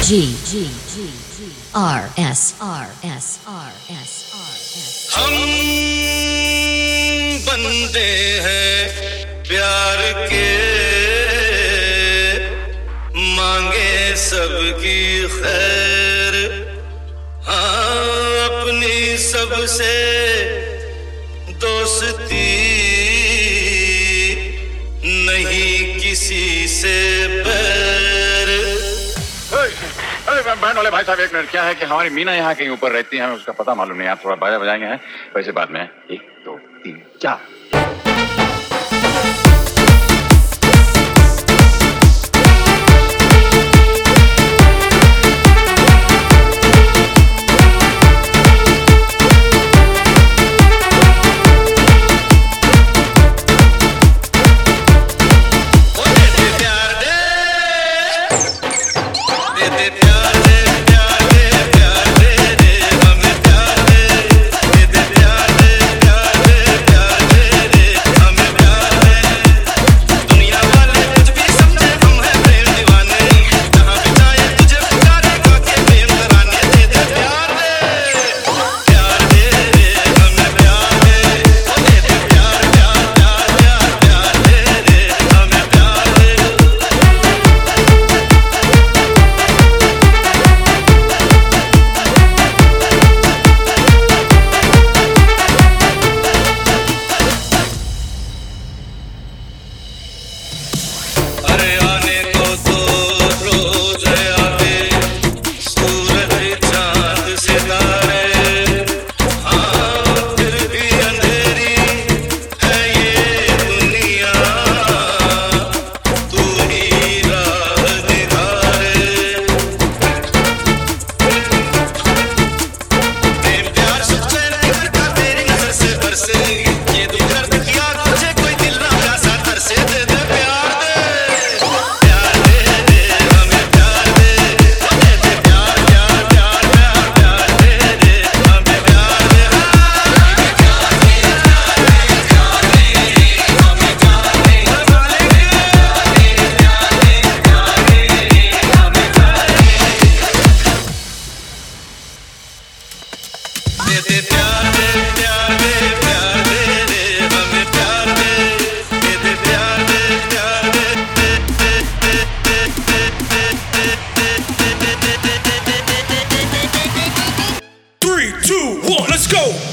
हम बंदे हैं प्यार के, मांगे सबकी खैर, हाँ अपनी सबसे दोस्ती, नहीं किसी से बैर। बहन वाले भाई साहब, एक मिनट। क्या है कि हमारी मीना यहाँ कहीं ऊपर रहती है, हमें उसका पता मालूम नहीं। आप थोड़ा बाजा बजाएंगे हैं, वैसे बाद में 1 2 3 4। Let's go!